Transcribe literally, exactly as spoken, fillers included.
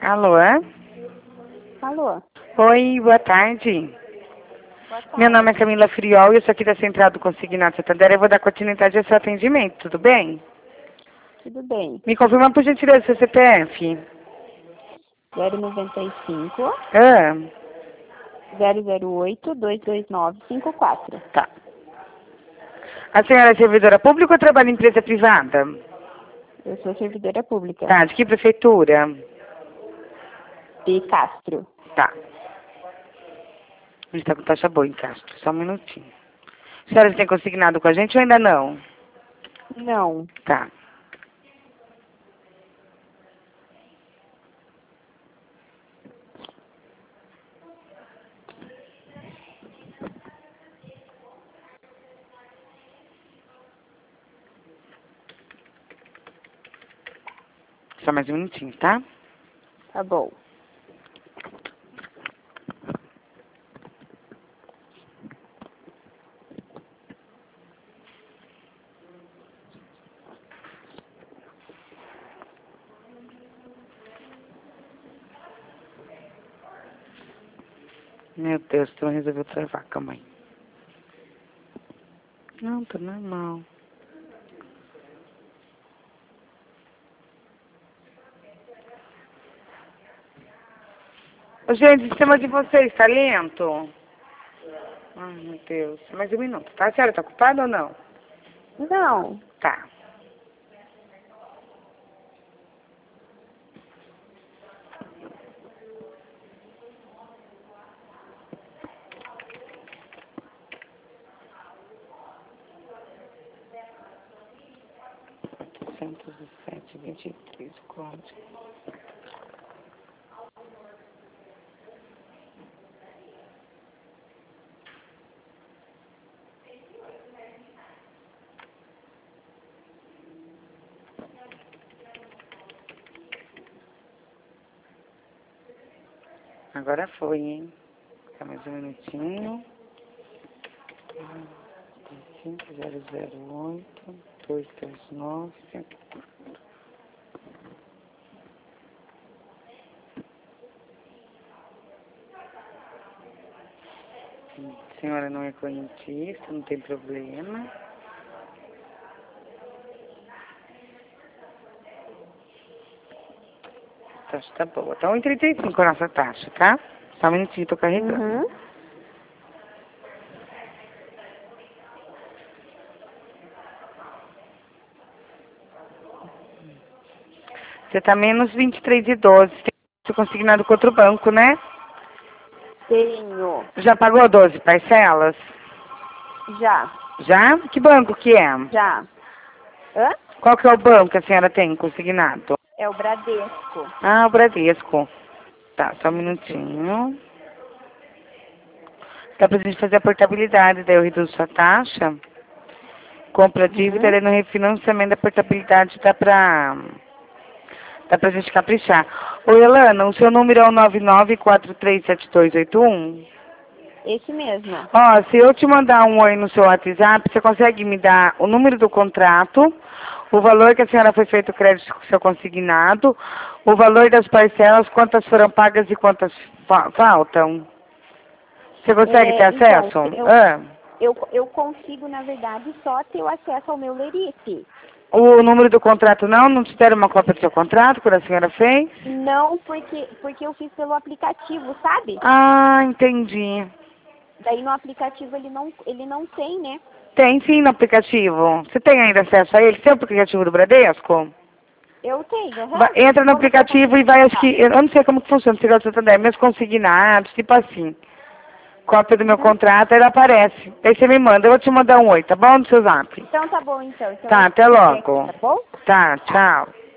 Alô? Alô? Oi, boa tarde. Boa tarde. Meu nome é Camila Friol e eu sou aqui da Central do Consignado Santander. Eu vou dar continuidade ao seu atendimento, tudo bem? Tudo bem. Me confirma por gentileza seu C P F. zero noventa e cinco, Ah, zero zero oito, dois dois nove cinco quatro. tá. A senhora é servidora pública ou trabalha em empresa privada? Eu sou servidora pública. Tá, de que prefeitura? De Castro. Tá. A gente tá com taxa boa em Castro, só um minutinho. A senhora tem consignado com a gente ou ainda não? Não. Tá. Só mais um minutinho, tá? Tá bom. Meu Deus, tu resolveu travar, calma aí. Não, tá normal. Ô, gente, o sistema de vocês tá lento? Ai, meu Deus. Mais um minuto, tá? A senhora tá ocupada ou não? Não. Tá. quatrocentos e sete, vinte e três, código. Agora foi, hein? Tá mais um minutinho. cinco zero zero oito, dois dois nove, cinco. A senhora não é correntista, não tem problema. A taxa tá boa. Tá um e trinta e cinco a nossa taxa, tá? Só um minutinho, tô carregando. Uhum. Você tá menos vinte e três e doze. Tem consignado com outro banco, né? Tenho. Já pagou doze parcelas? Já. Já? Que banco que é? Já. Hã? Qual que é o banco que a senhora tem consignado? É o Bradesco. Ah, o Bradesco. Tá, só um minutinho. Dá pra gente fazer a portabilidade, daí eu reduzo a taxa. Compra a dívida, Uhum. daí no refinanciamento da portabilidade dá pra... Dá pra gente caprichar. Ô, Elana, o seu número é o nove nove quatro três sete dois oito um? Esse mesmo. Ó, se eu te mandar um oi no seu WhatsApp, você consegue me dar o número do contrato, o valor que a senhora foi feito o crédito com o seu consignado, o valor das parcelas, quantas foram pagas e quantas fa faltam? Você consegue ter É, então, acesso? eu, Ah, eu, eu consigo, na verdade, só ter o acesso ao meu Lerice. o número do contrato não? Não te deram uma cópia do seu contrato quando a senhora fez? Não, porque, porque eu fiz pelo aplicativo, sabe? Ah, entendi. Daí no aplicativo ele não, ele não tem, né? Tem sim no aplicativo. Você tem ainda acesso a ele? Tem o aplicativo do Bradesco? Eu tenho, aham. Vai- entra no Como que eu aplicativo e consigo vai, acho que, acessar? eu não sei como que funciona, se é do Santander, meus consignados, tipo assim. Cópia do meu Uhum. contrato, aí ele aparece. Aí você me manda, eu vou te mandar um oi, tá bom? No seu zap. Então tá bom, então. Então Tá, eu até vou ver aqui, logo. tá bom? Tá, tchau.